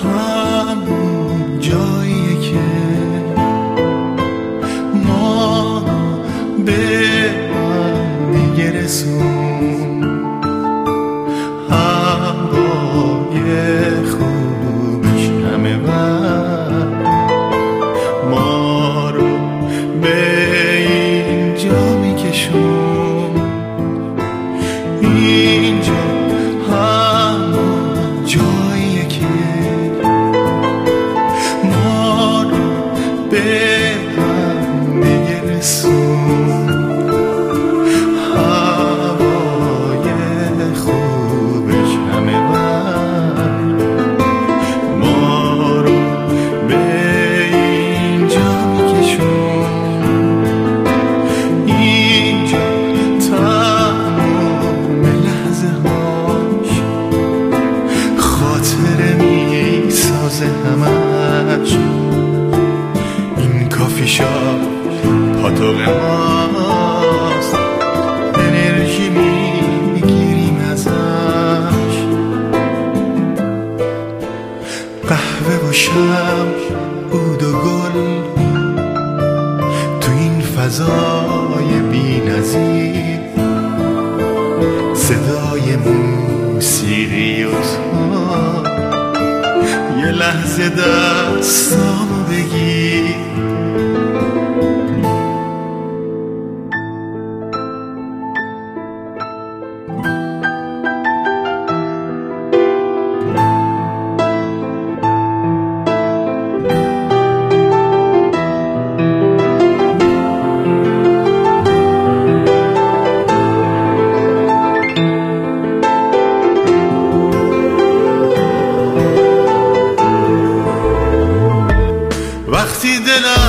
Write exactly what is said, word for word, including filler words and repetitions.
همون جایی که ما به هم دیگه رسون، هوای خوبش همه وقت ما رو به اینجا میکشون. اینجا همون جاییه که ما رو به هم دیگه رسون، هوای خوبش همه وقت ما رو به اینجا میکشون. اینجا تمام لحظه هاش خاطره میسازه همش. این کافی شاپ پاتوق ماست، انرژی میگیریم ازش. قهوه و شب، عود و گل تو این فضای بی نظیر، صدای موسیقی و تو یه لحظه دستامو بگیر. وقتی دلم